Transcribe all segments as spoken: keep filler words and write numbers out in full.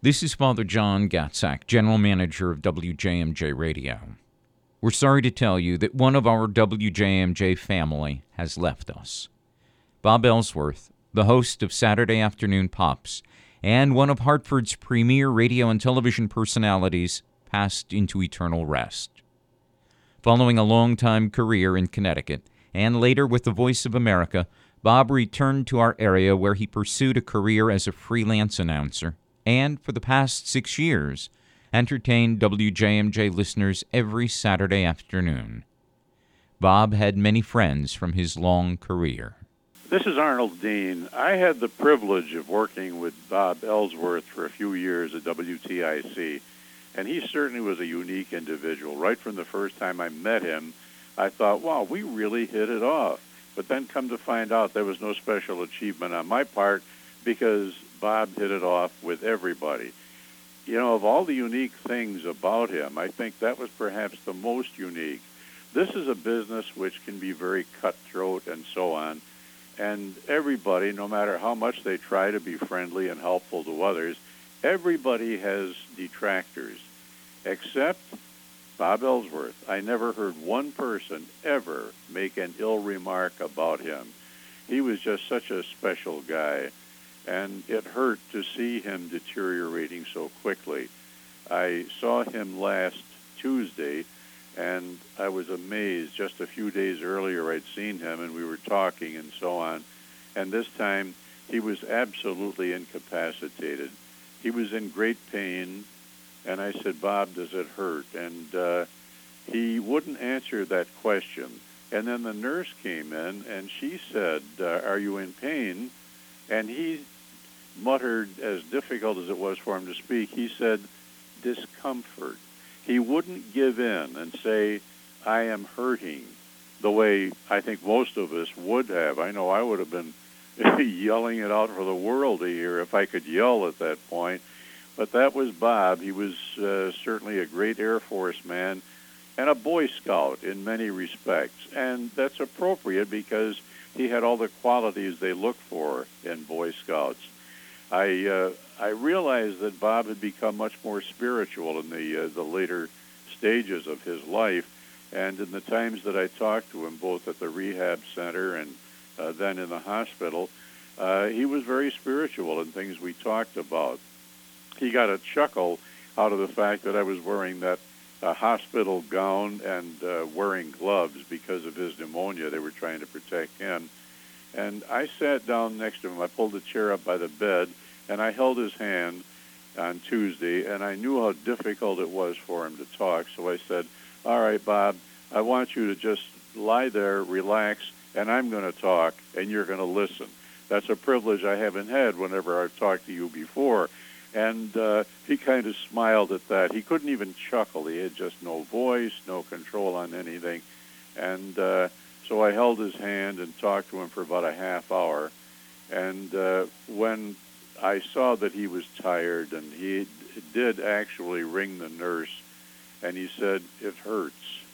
This is Father John Gatsak, General Manager of W J M J Radio. We're sorry to tell you that one of our W J M J family has left us. Bob Ellsworth, the host of Saturday Afternoon Pops, and one of Hartford's premier radio and television personalities, passed into eternal rest. Following a long-time career in Connecticut, and later with the Voice of America, Bob returned to our area where he pursued a career as a freelance announcer, and for the past six years, entertained W J M J listeners every Saturday afternoon. Bob had many friends from his long career. This is Arnold Dean. I had the privilege of working with Bob Ellsworth for a few years at W T I C, and he certainly was a unique individual. Right from the first time I met him, I thought, wow, we really hit it off. But then come to find out there was no special achievement on my part because Bob hit it off with everybody. You know, of all the unique things about him, I think that was perhaps the most unique. This is a business which can be very cutthroat and so on, and everybody, no matter how much they try to be friendly and helpful to others, everybody has detractors, except Bob Ellsworth. I never heard one person ever make an ill remark about him. He was just such a special guy, and it hurt to see him deteriorating so quickly. I saw him last Tuesday, and I was amazed. Just a few days earlier, I'd seen him, and we were talking and so on, and this time he was absolutely incapacitated. He was in great pain, and I said, Bob, does it hurt? And uh, he wouldn't answer that question. And then the nurse came in, and she said, uh, are you in pain? And he muttered, as difficult as it was for him to speak, he said, discomfort. He wouldn't give in and say, I am hurting, the way I think most of us would have. I know I would have been yelling it out for the world to hear if I could yell at that point. But that was Bob. He was uh, certainly a great Air Force man and a Boy Scout in many respects. And that's appropriate because he had all the qualities they look for in Boy Scouts. I uh, I realized that Bob had become much more spiritual in the uh, the later stages of his life, and in the times that I talked to him, both at the rehab center and uh, then in the hospital, uh, he was very spiritual in things we talked about. He got a chuckle out of the fact that I was wearing that uh, hospital gown and uh, wearing gloves because of his pneumonia. They were trying to protect him. And I sat down next to him. I pulled the chair up by the bed, and I held his hand on Tuesday, and I knew how difficult it was for him to talk. So I said, all right, Bob, I want you to just lie there, relax, and I'm going to talk, and you're going to listen. That's a privilege I haven't had whenever I've talked to you before. And uh, he kind of smiled at that. He couldn't even chuckle. He had just no voice, no control on anything. And uh, so I held his hand and talked to him for about a half hour. And uh, when I saw that he was tired, and he did actually ring the nurse, and he said, it hurts.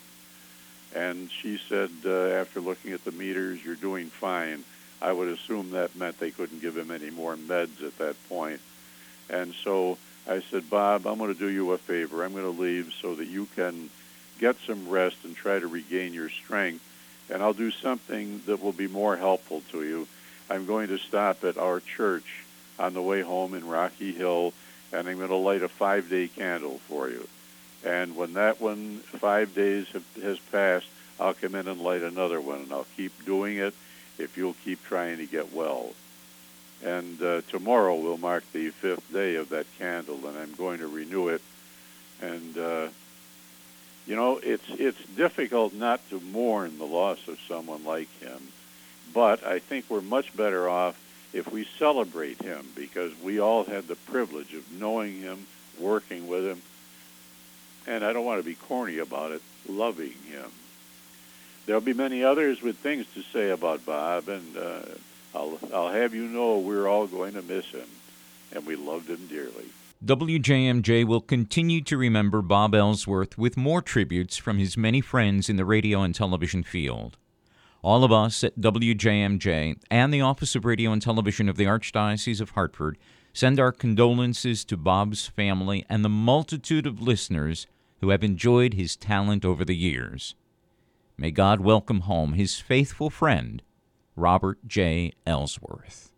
And she said, uh, after looking at the meters, you're doing fine. I would assume that meant they couldn't give him any more meds at that point. And so I said, Bob, I'm going to do you a favor. I'm going to leave so that you can get some rest and try to regain your strength, and I'll do something that will be more helpful to you. I'm going to stop at our church on the way home in Rocky Hill, and I'm going to light a five-day candle for you. And when that one, five days have, has passed, I'll come in and light another one, and I'll keep doing it if you'll keep trying to get well. And uh, tomorrow will mark the fifth day of that candle, and I'm going to renew it. And, uh, you know, it's it's difficult not to mourn the loss of someone like him, but I think we're much better off if we celebrate him, because we all had the privilege of knowing him, working with him, and I don't want to be corny about it, loving him. There'll be many others with things to say about Bob, and uh, I'll, I'll have you know we're all going to miss him, and we loved him dearly. W J M J will continue to remember Bob Ellsworth with more tributes from his many friends in the radio and television field. All of us at W J M J and the Office of Radio and Television of the Archdiocese of Hartford send our condolences to Bob's family and the multitude of listeners who have enjoyed his talent over the years. May God welcome home his faithful friend, Robert J. Ellsworth.